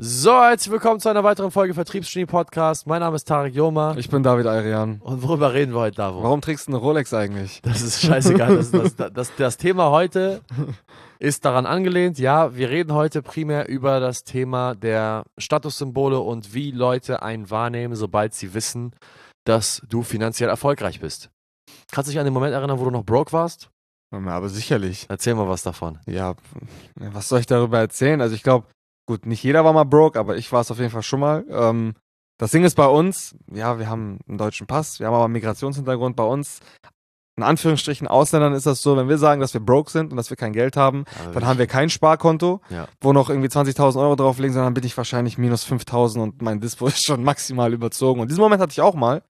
So, herzlich willkommen zu einer weiteren Folge Vertriebsgenie Podcast. Mein Name ist Tarek Joma. Ich bin David Ayrian. Und worüber reden wir heute, Davo? Warum trägst du eine Rolex eigentlich? Das ist scheißegal. Das Thema heute ist daran angelehnt. Ja, wir reden heute primär über das Thema der Statussymbole und wie Leute einen wahrnehmen, sobald sie wissen, dass du finanziell erfolgreich bist. Kannst du dich an den Moment erinnern, wo du noch broke warst? Aber sicherlich. Erzähl mal was davon. Ja, was soll ich darüber erzählen? Also ich glaube, gut, nicht jeder war mal broke, aber ich war es auf jeden Fall schon mal. Das Ding ist bei uns, ja, wir haben einen deutschen Pass, wir haben aber einen Migrationshintergrund. Bei uns, in Anführungsstrichen Ausländern, ist das so, wenn wir sagen, dass wir broke sind und dass wir kein Geld haben, dann haben wir kein Sparkonto, wo noch irgendwie 20.000 Euro drauf liegen, sondern bin ich wahrscheinlich minus 5.000 und mein Dispo ist schon maximal überzogen. Und diesen Moment hatte ich auch mal.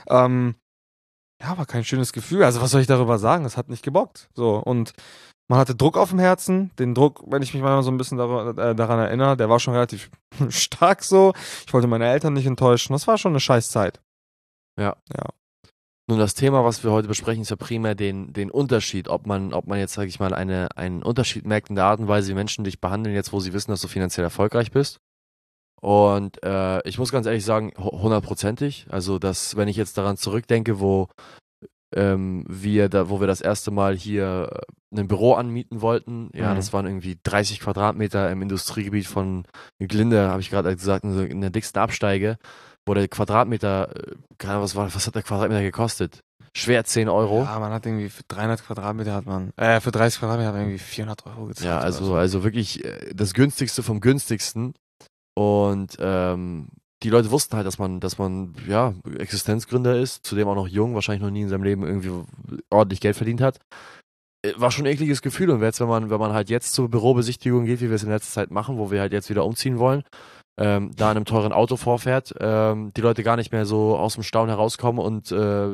Ja, war kein schönes Gefühl. Also was soll ich darüber sagen? Es hat nicht gebockt. So, und man hatte Druck auf dem Herzen. Den Druck, wenn ich mich mal so ein bisschen daran erinnere, der war schon relativ stark so. Ich wollte meine Eltern nicht enttäuschen. Das war schon eine scheiß Zeit. Ja. Nun, das Thema, was wir heute besprechen, ist ja primär den Unterschied, ob man jetzt, sage ich mal, einen Unterschied merkt in der Art und Weise, wie Menschen dich behandeln, jetzt wo sie wissen, dass du finanziell erfolgreich bist. Und ich muss ganz ehrlich sagen, 100%ig. Also, wenn ich jetzt daran zurückdenke, wo wir das erste Mal hier ein Büro anmieten wollten, das waren irgendwie 30 Quadratmeter im Industriegebiet von Glinde, habe ich gerade gesagt, in der dicksten Absteige, wo der Quadratmeter, keine Ahnung, was hat der Quadratmeter gekostet? Schwer 10 Euro. Ja, man hat irgendwie für 300 Quadratmeter für 30 Quadratmeter hat man irgendwie 400 Euro gezahlt. Ja, also wirklich das günstigste vom günstigsten. Und die Leute wussten halt, dass man ja Existenzgründer ist, zudem auch noch jung, wahrscheinlich noch nie in seinem Leben irgendwie ordentlich Geld verdient hat. War schon ein ekliges Gefühl. Und jetzt, wenn man halt jetzt zur Bürobesichtigung geht, wie wir es in letzter Zeit machen, wo wir halt jetzt wieder umziehen wollen, da in einem teuren Auto vorfährt, die Leute gar nicht mehr so aus dem Staunen herauskommen und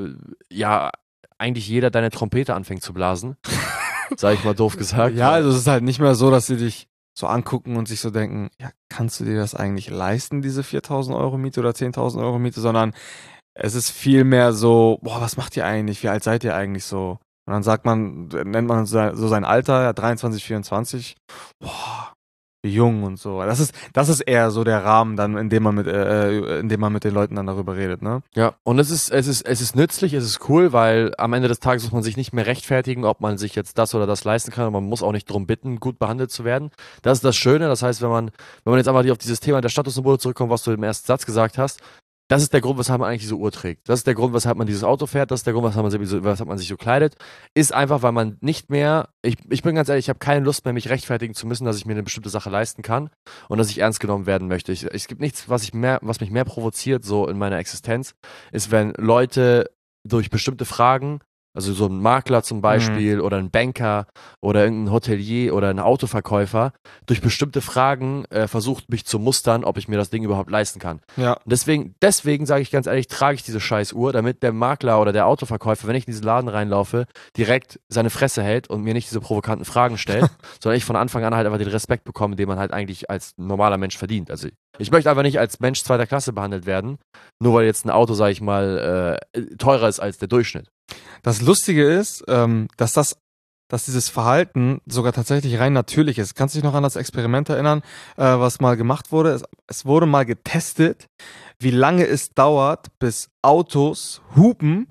eigentlich jeder deine Trompete anfängt zu blasen. Sag ich mal doof gesagt. Ja, also es ist halt nicht mehr so, dass sie dich so angucken und sich so denken, ja, kannst du dir das eigentlich leisten, diese 4.000 Euro Miete oder 10.000 Euro Miete, sondern es ist viel mehr so, boah, was macht ihr eigentlich, wie alt seid ihr eigentlich so? Und dann nennt man so sein Alter, ja, 23, 24, boah, wie jung und so. Das ist eher so der Rahmen dann, in dem man mit den Leuten dann darüber redet, ne? Ja, und es ist nützlich, es ist cool, weil am Ende des Tages muss man sich nicht mehr rechtfertigen, ob man sich jetzt das oder das leisten kann, und man muss auch nicht darum bitten, gut behandelt zu werden. Das ist das Schöne, das heißt, wenn man jetzt einfach auf dieses Thema der Statussymbole zurückkommt, was du im ersten Satz gesagt hast, das ist der Grund, weshalb man eigentlich diese Uhr trägt. Das ist der Grund, weshalb man dieses Auto fährt. Das ist der Grund, weshalb man sich so kleidet. Ist einfach, weil man nicht mehr, ich bin ganz ehrlich, ich habe keine Lust mehr, mich rechtfertigen zu müssen, dass ich mir eine bestimmte Sache leisten kann und dass ich ernst genommen werden möchte. Es gibt nichts, was mich mehr provoziert so in meiner Existenz, ist, wenn Leute durch bestimmte Fragen, also so ein Makler zum Beispiel oder ein Banker oder irgendein Hotelier oder ein Autoverkäufer, durch bestimmte Fragen versucht mich zu mustern, ob ich mir das Ding überhaupt leisten kann. Ja. Und deswegen sage ich ganz ehrlich, trage ich diese scheiß Uhr, damit der Makler oder der Autoverkäufer, wenn ich in diesen Laden reinlaufe, direkt seine Fresse hält und mir nicht diese provokanten Fragen stellt, sondern ich von Anfang an halt einfach den Respekt bekomme, den man halt eigentlich als normaler Mensch verdient. Also ich möchte einfach nicht als Mensch zweiter Klasse behandelt werden, nur weil jetzt ein Auto, sage ich mal, teurer ist als der Durchschnitt. Das Lustige ist, dass dieses Verhalten sogar tatsächlich rein natürlich ist. Kannst du dich noch an das Experiment erinnern, was mal gemacht wurde? Es wurde mal getestet, wie lange es dauert, bis Autos hupen,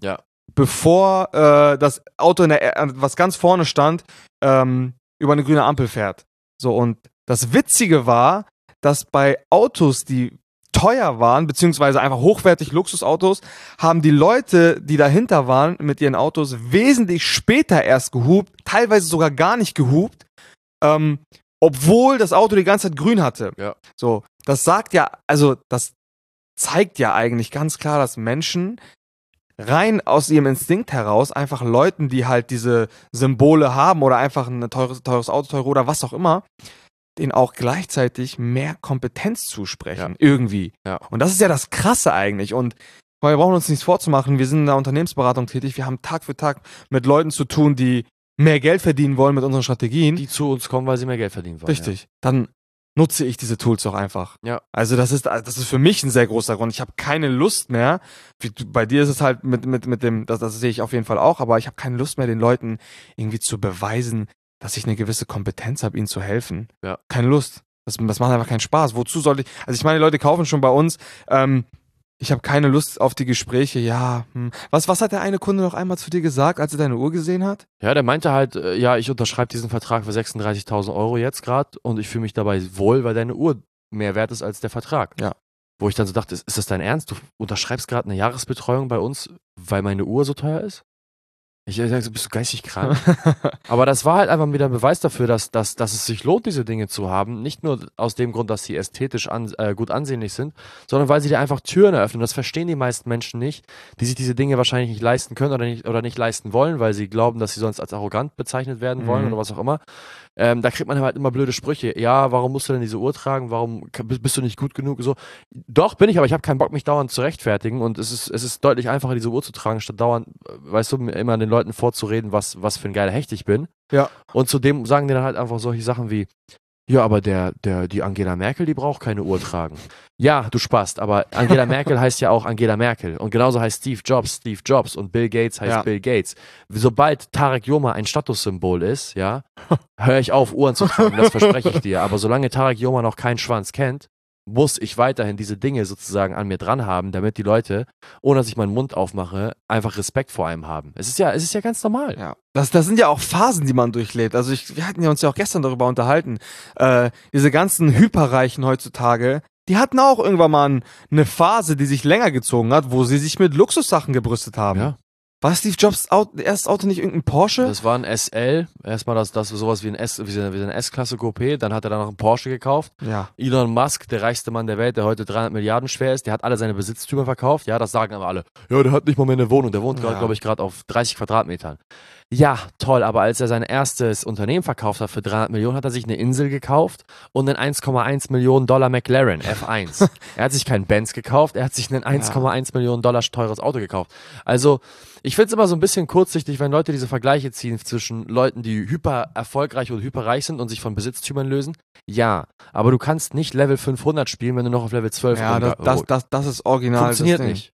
bevor das Auto was ganz vorne stand, über eine grüne Ampel fährt. So, und das Witzige war, dass bei Autos, die teuer waren, beziehungsweise einfach hochwertig Luxusautos, haben die Leute, die dahinter waren mit ihren Autos, wesentlich später erst gehupt, teilweise sogar gar nicht gehupt, obwohl das Auto die ganze Zeit grün hatte. Ja. So, das zeigt ja eigentlich ganz klar, dass Menschen rein aus ihrem Instinkt heraus einfach Leuten, die halt diese Symbole haben oder einfach ein teures Auto, oder was auch immer, denen auch gleichzeitig mehr Kompetenz zusprechen, irgendwie. Ja. Und das ist ja das Krasse eigentlich. Und wir brauchen uns nichts vorzumachen, wir sind in der Unternehmensberatung tätig, wir haben Tag für Tag mit Leuten zu tun, die mehr Geld verdienen wollen mit unseren Strategien. Die zu uns kommen, weil sie mehr Geld verdienen wollen. Richtig. Dann nutze ich diese Tools auch einfach. Ja. Also das ist für mich ein sehr großer Grund. Ich habe keine Lust mehr, bei dir ist es halt mit dem, das sehe ich auf jeden Fall auch, aber ich habe keine Lust mehr, den Leuten irgendwie zu beweisen, dass ich eine gewisse Kompetenz habe, ihnen zu helfen. Ja. Keine Lust. Das macht einfach keinen Spaß. Wozu sollte ich, also ich meine, die Leute kaufen schon bei uns, ich habe keine Lust auf die Gespräche, Was hat der eine Kunde noch einmal zu dir gesagt, als er deine Uhr gesehen hat? Ja, der meinte halt, ja, ich unterschreibe diesen Vertrag für 36.000 Euro jetzt gerade und ich fühle mich dabei wohl, weil deine Uhr mehr wert ist als der Vertrag. Ja. Wo ich dann so dachte, ist das dein Ernst? Du unterschreibst gerade eine Jahresbetreuung bei uns, weil meine Uhr so teuer ist? Ich sag so, bist du geistig krank? Aber das war halt einfach wieder ein Beweis dafür, dass es sich lohnt, diese Dinge zu haben. Nicht nur aus dem Grund, dass sie ästhetisch gut ansehnlich sind, sondern weil sie dir einfach Türen eröffnen. Das verstehen die meisten Menschen nicht, die sich diese Dinge wahrscheinlich nicht leisten können oder nicht leisten wollen, weil sie glauben, dass sie sonst als arrogant bezeichnet werden wollen oder was auch immer. Da kriegt man halt immer blöde Sprüche. Ja, warum musst du denn diese Uhr tragen? Warum bist du nicht gut genug? So, doch, bin ich, aber ich habe keinen Bock, mich dauernd zu rechtfertigen. Und es ist deutlich einfacher, diese Uhr zu tragen, statt dauernd, weißt du, immer den Leuten vorzureden, was für ein geiler Hecht ich bin. Ja. Und zudem sagen die dann halt einfach solche Sachen wie, ja, aber die Angela Merkel, die braucht keine Uhr tragen. Ja, du Spast, aber Angela Merkel heißt ja auch Angela Merkel. Und genauso heißt Steve Jobs und Bill Gates heißt Bill Gates. Sobald Tarek Yoma ein Statussymbol ist, ja, höre ich auf, Uhren zu tragen, das verspreche ich dir. Aber solange Tarek Yoma noch keinen Schwanz kennt, muss ich weiterhin diese Dinge sozusagen an mir dran haben, damit die Leute, ohne dass ich meinen Mund aufmache, einfach Respekt vor einem haben. Es ist ja ganz normal. Ja. Das sind ja auch Phasen, die man durchlebt. Also wir hatten ja uns ja auch gestern darüber unterhalten. Diese ganzen Hyperreichen heutzutage, die hatten auch irgendwann mal eine Phase, die sich länger gezogen hat, wo sie sich mit Luxussachen gebrüstet haben. Ja. War Steve Jobs erstes Auto nicht irgendein Porsche? Das war ein SL. Erstmal das sowas wie ein eine S-Klasse Coupé. Dann hat er dann noch einen Porsche gekauft. Ja. Elon Musk, der reichste Mann der Welt, der heute 300 Milliarden schwer ist, der hat alle seine Besitztümer verkauft. Ja, das sagen aber alle. Ja, der hat nicht mal mehr eine Wohnung. Der wohnt gerade, glaube ich, gerade auf 30 Quadratmetern. Ja, toll, aber als er sein erstes Unternehmen verkauft hat für 300 Millionen, hat er sich eine Insel gekauft und einen 1,1 Millionen Dollar McLaren F1. Er hat sich keinen Benz gekauft, er hat sich einen 1,1 Millionen Dollar teures Auto gekauft. Also, ich finde es immer so ein bisschen kurzsichtig, wenn Leute diese Vergleiche ziehen zwischen Leuten, die hyper erfolgreich oder hyperreich sind und sich von Besitztümern lösen. Ja, aber du kannst nicht Level 500 spielen, wenn du noch auf Level 12 Ja, das ist original. Funktioniert nicht.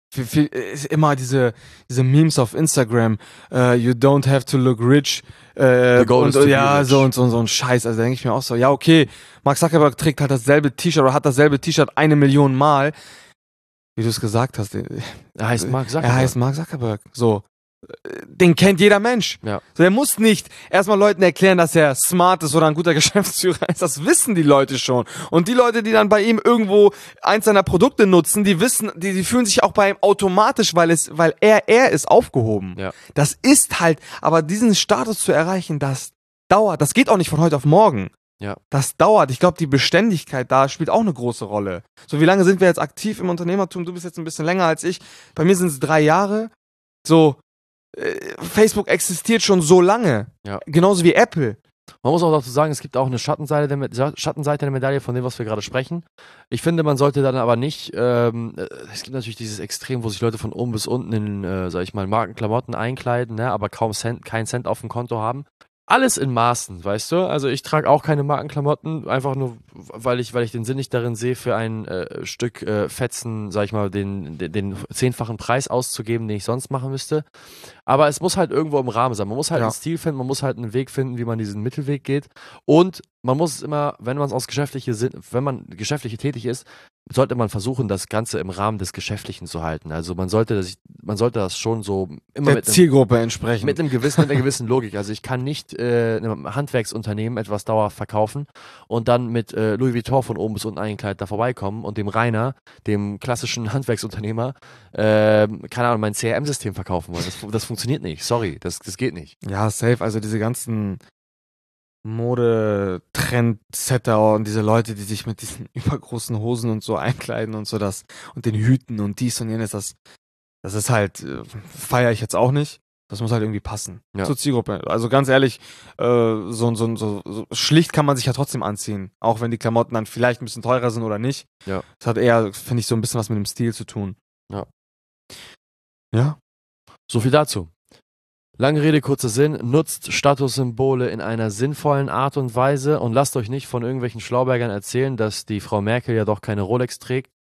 Ist immer diese Memes auf Instagram, you don't have to look rich, The goal is to be rich. so ein Scheiß. Also da denke ich mir auch so, ja okay, Mark Zuckerberg trägt halt dasselbe T-Shirt oder hat dasselbe T-Shirt 1 Million Mal. Wie du es gesagt hast. Er heißt Mark Zuckerberg. Er heißt Mark Zuckerberg. So. Den kennt jeder Mensch. Ja. So, er muss nicht erstmal Leuten erklären, dass er smart ist oder ein guter Geschäftsführer ist. Das wissen die Leute schon. Und die Leute, die dann bei ihm irgendwo eins seiner Produkte nutzen, die wissen, die fühlen sich auch bei ihm automatisch, weil er ist aufgehoben. Ja. Das ist halt, aber diesen Status zu erreichen, das dauert. Das geht auch nicht von heute auf morgen. Ja. Das dauert. Ich glaube, die Beständigkeit da spielt auch eine große Rolle. So, wie lange sind wir jetzt aktiv im Unternehmertum? Du bist jetzt ein bisschen länger als ich. Bei mir sind es 3 Jahre. So, Facebook existiert schon so lange. Ja. Genauso wie Apple. Man muss auch dazu sagen, es gibt auch eine Schattenseite der Medaille von dem, was wir gerade sprechen. Ich finde, man sollte dann aber nicht, es gibt natürlich dieses Extrem, wo sich Leute von oben bis unten in, sag ich mal, Markenklamotten einkleiden, ne, aber keinen Cent auf dem Konto haben. Alles in Maßen, weißt du? Also ich trage auch keine Markenklamotten, einfach nur, weil ich den Sinn nicht darin sehe, für ein Stück Fetzen, sag ich mal, den 10-fachen Preis auszugeben, den ich sonst machen müsste. Aber es muss halt irgendwo im Rahmen sein. Man muss halt einen Stil finden, man muss halt einen Weg finden, wie man diesen Mittelweg geht. Und man muss es immer, wenn man geschäftlich tätig ist, sollte man versuchen, das Ganze im Rahmen des Geschäftlichen zu halten. Also man sollte das schon so immer der Zielgruppe entsprechend. Mit einer gewissen Logik. Also ich kann nicht einem Handwerksunternehmen etwas dauerhaft verkaufen und dann mit Louis Vuitton von oben bis unten eingekleidet da vorbeikommen und dem Rainer, dem klassischen Handwerksunternehmer, keine Ahnung, mein CRM-System verkaufen wollen. Das funktioniert nicht. Sorry, das geht nicht. Ja, safe. Also diese ganzen Mode-Trendsetter und diese Leute, die sich mit diesen übergroßen Hosen und so einkleiden und so und den Hüten und dies und jenes, das ist halt, feiere ich jetzt auch nicht. Das muss halt irgendwie passen zur Zielgruppe. Also ganz ehrlich, so schlicht kann man sich ja trotzdem anziehen, auch wenn die Klamotten dann vielleicht ein bisschen teurer sind oder nicht. Ja. Das hat eher, finde ich, so ein bisschen was mit dem Stil zu tun. Ja. Ja. So viel dazu. Lange Rede, kurzer Sinn, nutzt Statussymbole in einer sinnvollen Art und Weise und lasst euch nicht von irgendwelchen Schlaubergern erzählen, dass die Frau Merkel ja doch keine Rolex trägt.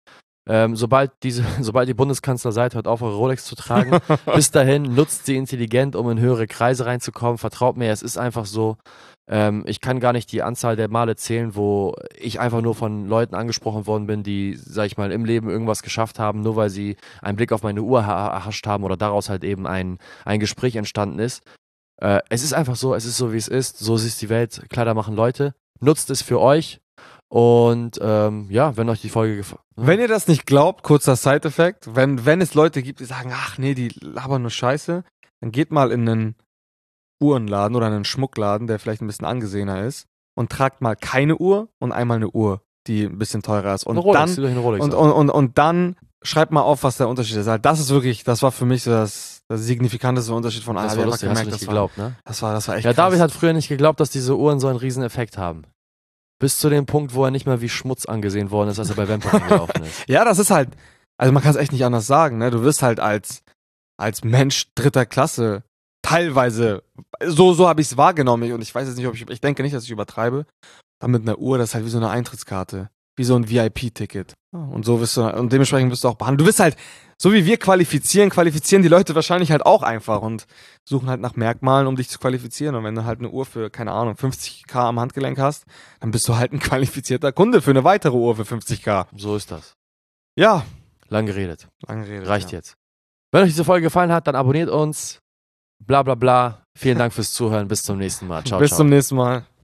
Sobald die Bundeskanzler hört auf, eure Rolex zu tragen. Bis dahin nutzt sie intelligent, um in höhere Kreise reinzukommen. Vertraut mir, es ist einfach so. Ich kann gar nicht die Anzahl der Male zählen, wo ich einfach nur von Leuten angesprochen worden bin, die, sag ich mal, im Leben irgendwas geschafft haben, nur weil sie einen Blick auf meine Uhr erhascht haben oder daraus halt eben ein Gespräch entstanden ist. Es ist einfach so, es ist so, wie es ist. So ist die Welt. Kleider machen Leute. Nutzt es für euch. Und ja, wenn euch die Folge gefallen. Wenn ihr das nicht glaubt, kurzer Side-Effekt, wenn es Leute gibt, die sagen, ach nee, die labern nur Scheiße, dann geht mal in einen Uhrenladen oder einen Schmuckladen, der vielleicht ein bisschen angesehener ist, und tragt mal keine Uhr und einmal eine Uhr, die ein bisschen teurer ist. Und Rolex, und dann schreibt mal auf, was der Unterschied ist. Also das ist wirklich, das war für mich so das signifikanteste Unterschied von das war lustig, hast du nicht geglaubt, ne? Das war echt ja, krass. David hat früher nicht geglaubt, dass diese Uhren so einen riesen Effekt haben. Bis zu dem Punkt, wo er nicht mehr wie Schmutz angesehen worden ist, als er bei Vampire gelaufen ist. Ja, das ist halt, also man kann es echt nicht anders sagen, ne? Du wirst halt als Mensch dritter Klasse teilweise, so habe ich es wahrgenommen, und ich weiß jetzt nicht, ich denke nicht, dass ich übertreibe, aber mit einer Uhr, das ist halt wie so eine Eintrittskarte, wie so ein VIP-Ticket. Und so wirst du, und dementsprechend wirst du auch behandelt. Du wirst halt, so wie wir qualifizieren die Leute wahrscheinlich halt auch einfach und suchen halt nach Merkmalen, um dich zu qualifizieren. Und wenn du halt eine Uhr für, keine Ahnung, 50.000 am Handgelenk hast, dann bist du halt ein qualifizierter Kunde für eine weitere Uhr für 50.000. So ist das. Ja. Lang geredet. Reicht ja. jetzt. Wenn euch diese Folge gefallen hat, dann abonniert uns. Bla bla bla. Vielen Dank fürs Zuhören. Bis zum nächsten Mal. Ciao, Bis ciao. zum nächsten Mal.